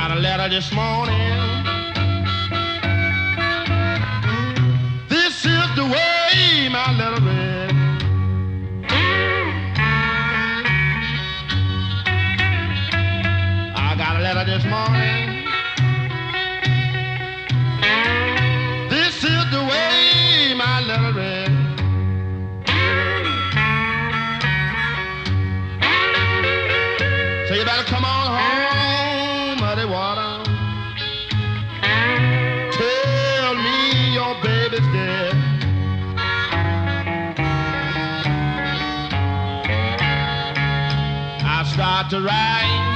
got a letter this morning. This is the way my letter read. I got a letter this morning. This is the way my letter read. So you better come on home, muddy water. Tell me your baby's dead. I start to write